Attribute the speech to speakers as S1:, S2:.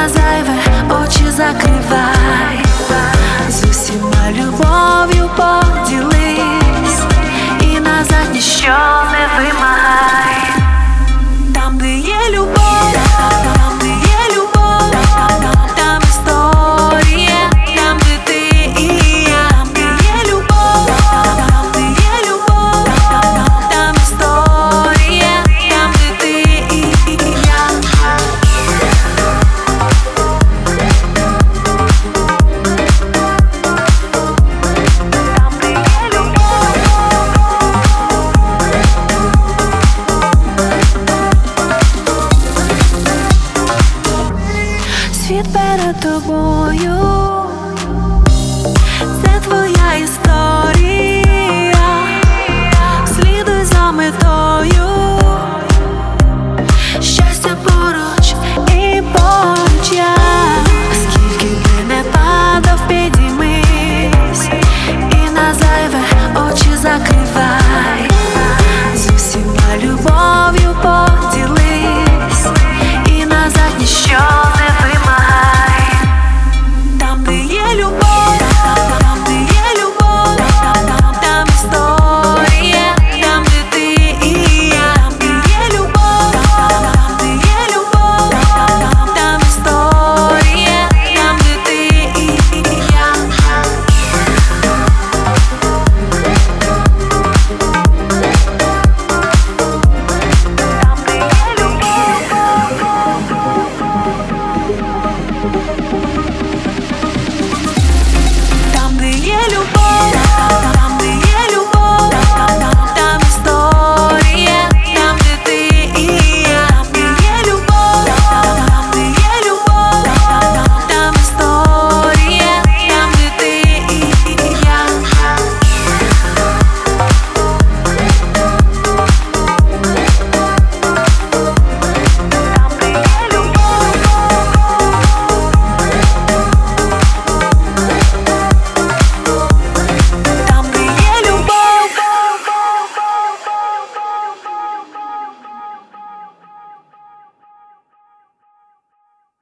S1: на зайве очі закривай, з усіма любов'ю поділись і назад ніщо не вимагай. Там, де є любов, там, де є любов, там історія, там, де ти і я. Там, де є любов, там, де є любов, там історія, там, де ти і я. Світ перед тобою.